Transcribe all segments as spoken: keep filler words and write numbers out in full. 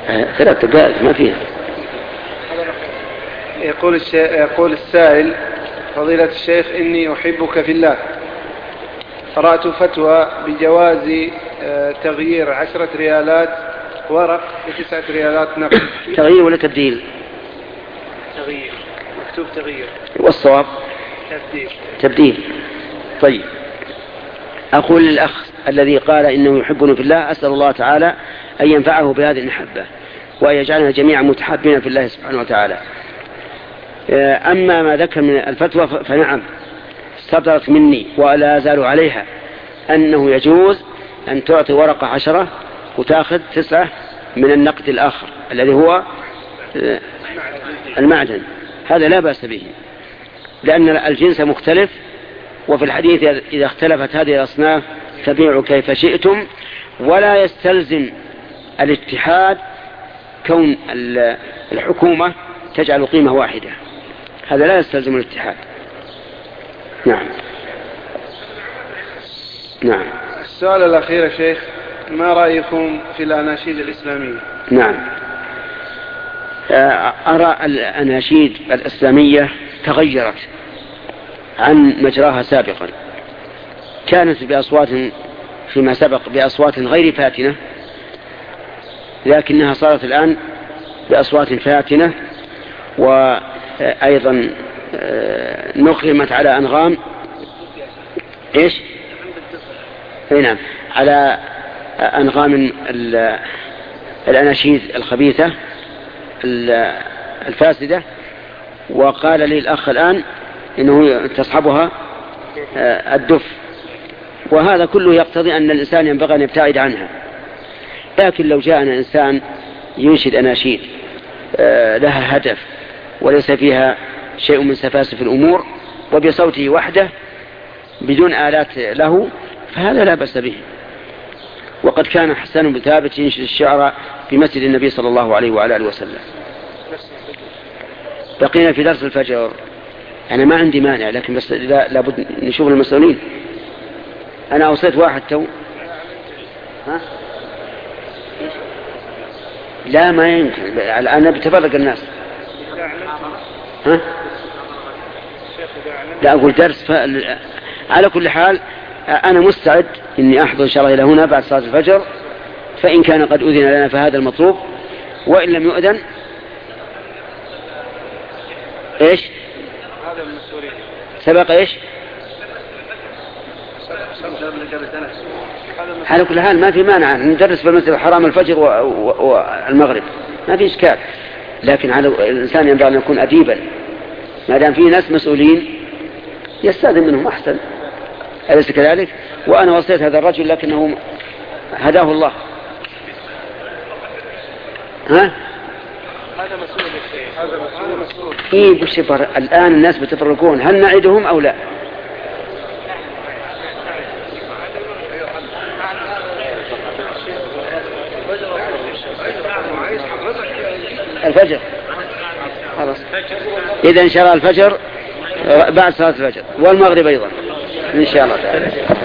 ثلاث دقائق ما فيها. يقول, يقول السائل: فضيلة الشيخ، إني أحبك في الله. قرأت فتوى بجواز تغيير عشرة ريالات ورق بتسعة ريالات نقد. تغيير ولا تبديل؟ تغيير، مكتوب تغيير. والصواب تبديل. تبديل. طيب، أقول للأخ الذي قال إنه يحبني في الله: أسأل الله تعالى أن ينفعه بهذه المحبة وأن يجعلنا جميعا متحابين في الله سبحانه وتعالى. أما ما ذكر من الفتوى فنعم صدرت مني ولا أزال عليها، أنه يجوز أن تعطي ورقة عشرة وتأخذ تسعة من النقد الآخر الذي هو المعدن. هذا لا بأس به، لأن الجنس مختلف، وفي الحديث إذا اختلفت هذه الأصناف فبيعوا كيف شئتم. ولا يستلزم الاتحاد كون الحكومة تجعل قيمة واحدة، هذا لا يستلزم الاتحاد. نعم. نعم. السؤال الأخير يا شيخ: ما رأيكم في الأناشيد الإسلامية؟ نعم، أرى الأناشيد الإسلامية تغيرت عن مجراها سابقا. كانت بأصوات فيما سبق بأصوات غير فاتنة، لكنها صارت الآن بأصوات فاتنة، وأيضا نقلمت على أنغام إيش؟ نعم، على أنغام الأناشيد الخبيثة الفاسدة. وقال لي الأخ الآن إنه تصحبها الدف، وهذا كله يقتضي أن الإنسان ينبغي أن يبتعد عنها. لكن لو جاءنا إنسان ينشد أناشيد لها هدف وليس فيها شيء من سفاسف الأمور وبصوته وحده بدون آلات له، فهذا لا بأس به. وقد كان حسان بن ثابت ينشد الشعر في مسجد النبي صلى الله عليه وعلى آله وسلم. بقينا في درس الفجر، أنا ما عندي مانع، لكن بس لابد نشوف المسؤولين. أنا أوصيت واحد تو ها؟ لا ما يمكن، الآن بتفرق الناس. ها؟ لا أقول درس ف... على كل حال أنا مستعد إني أحضر إن شاء الله إلى هنا بعد صلاة الفجر، فإن كان قد أذن لنا فهذا المطلوب، وإن لم يؤذن إيش؟ هذا المسؤولين. سبق إيش؟ على كل حال ما في مانع ندرس في المسجد الحرام الفجر والمغرب، ما في إشكال، لكن على الإنسان ينبغي أن يكون أديبا. ما دام في ناس مسؤولين يستأذن منهم أحسن، أليس كذلك؟ وأنا وصيت هذا الرجل لكنه هداه الله. ها؟ هذا مسؤول الشيء. هذا مسؤول. إيه بشبر الآن الناس بتفرقون، هل نعدهم أو لا؟ الفجر خلاص، إذا إن شاء الله الفجر بعد صلاة الفجر والمغرب أيضا إن شاء الله تعالى.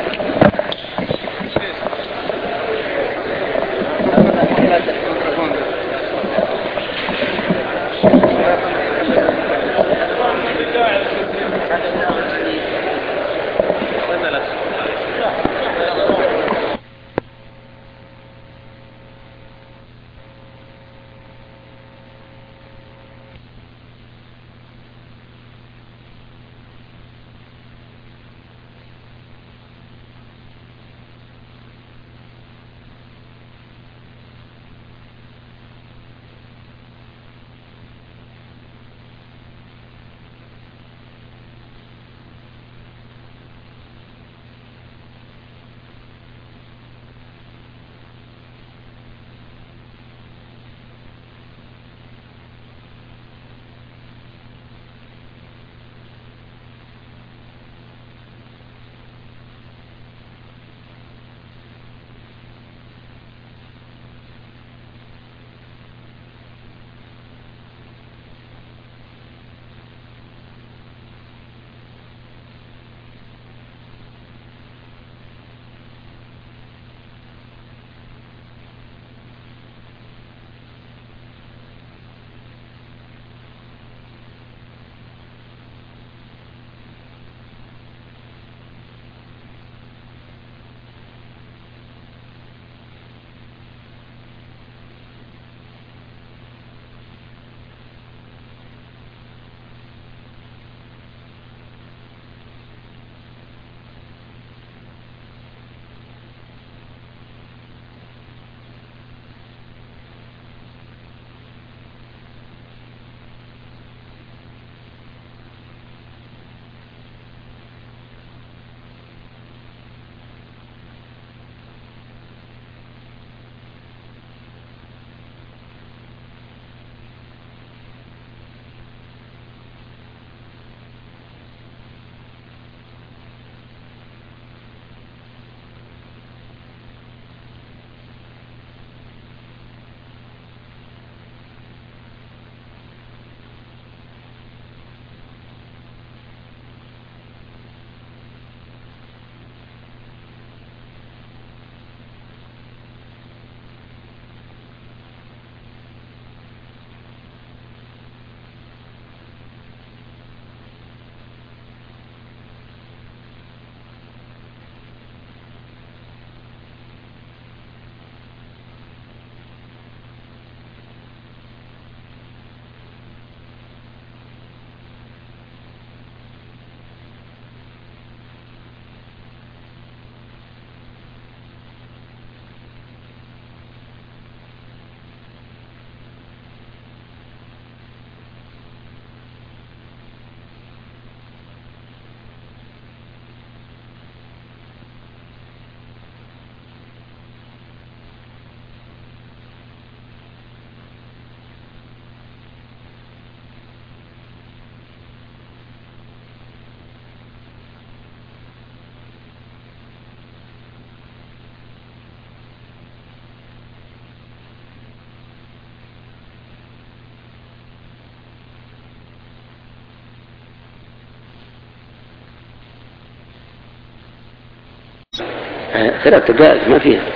ثلاث دقائق ما فيها.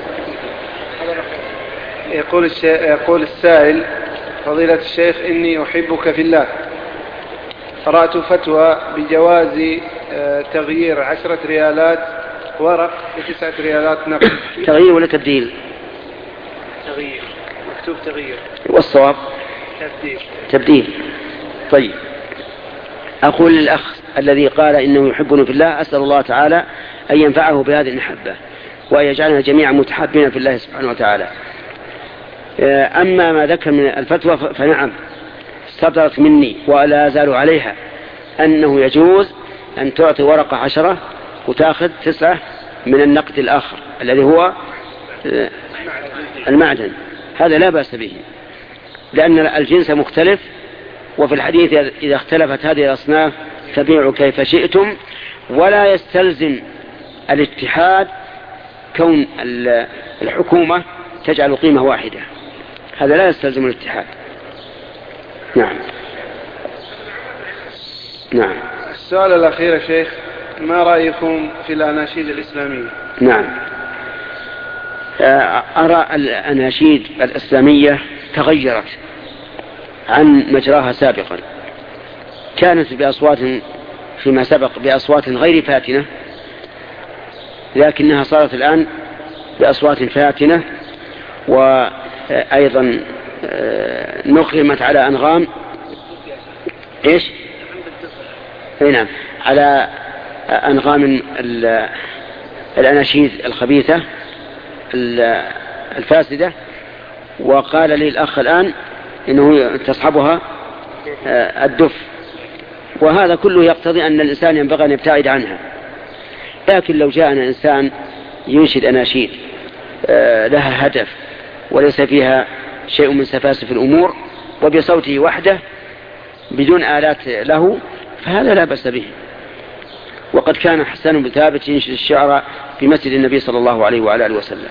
يقول, الشي... يقول السائل: فضيلة الشيخ إني أحبك في الله. قرأت فتوى بجواز تغيير عشرة ريالات ورق بتسعة ريالات نقد. تغيير ولا تبديل؟ تغيير، مكتوب تغيير. والصواب تبديل. تبديل. طيب، أقول للأخ الذي قال إنه يحبني في الله: أسأل الله تعالى أن ينفعه بهذه المحبة وأن يجعلنا جميعا متحابين في الله سبحانه وتعالى. أما ما ذكر من الفتوى فنعم صدرت مني ولا أزال عليها، أنه يجوز أن تعطي ورقة عشرة وتأخذ تسعة من النقد الآخر الذي هو المعدن. هذا لا بأس به، لأن الجنس مختلف، وفي الحديث إذا اختلفت هذه الأصناف فبيعوا كيف شئتم. ولا يستلزم الاتحاد كون الحكومة تجعل قيمة واحدة، هذا لا يستلزم الاتحاد. نعم. نعم. السؤال الأخير يا شيخ: ما رأيكم في الأناشيد الإسلامية؟ نعم، أرى الأناشيد الإسلامية تغيرت عن مجراها سابقا. كانت بأصوات فيما سبق بأصوات غير فاتنة، لكنها صارت الآن بأصوات فاتنة، وأيضا نقمت على أنغام إيش؟ نعم، على أنغام الأناشيد الخبيثة الفاسدة. وقال لي الأخ الآن إنه تصحبها الدف، وهذا كله يقتضي أن الإنسان ينبغي أن يبتعد عنها. لكن لو جاءنا إنسان ينشد أناشيد لها هدف وليس فيها شيء من سفاسف الأمور وبصوته وحده بدون آلات له، فهذا لا بأس به. وقد كان حسان بن ثابت ينشد الشعر في مسجد النبي صلى الله عليه وعلى آله وسلم.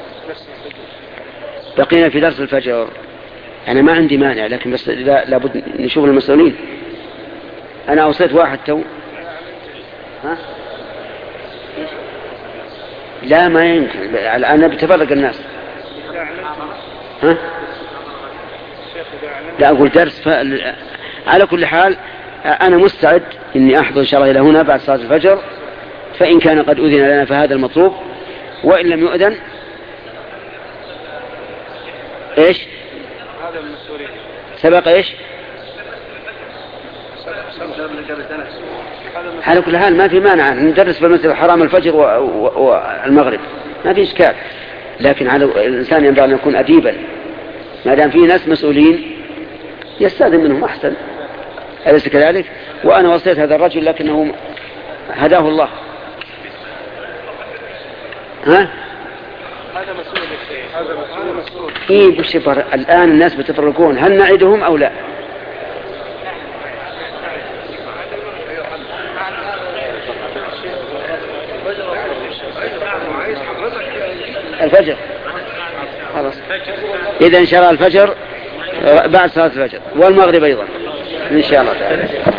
بقينا في درس الفجر. أنا ما عندي مانع، لكن بس لابد نشوف المسؤولين. أنا أوصيت واحد تو ها؟ لا ما يمكن، الآن بتفرق الناس. ها؟ لا أقول درس ف... على كل حال أنا مستعد إني أحضر إن شاء الله إلى هنا بعد صلاة الفجر، فإن كان قد أذن لنا فهذا المطلوب، وإن لم يؤذن إيش؟ هذا المسؤولين. سبق إيش؟ على كل حال ما في مانع ندرس في المسجد الحرام الفجر والمغرب، ما في إشكال، لكن على الإنسان ينبغي أن يكون أديبا. ما دام في ناس مسؤولين يستأذن منهم أحسن، أليس كذلك؟ وأنا وصيت هذا الرجل لكنه هداه الله. ها؟ هذا مسؤول الشيء. هذا مسؤول. إيه بشبر الآن الناس بتفرقون، هل نعدهم أو لا؟ الفجر خلاص. إذا إن شاء الله الفجر بعد صلاة الفجر والمغرب أيضا إن شاء الله تعالى.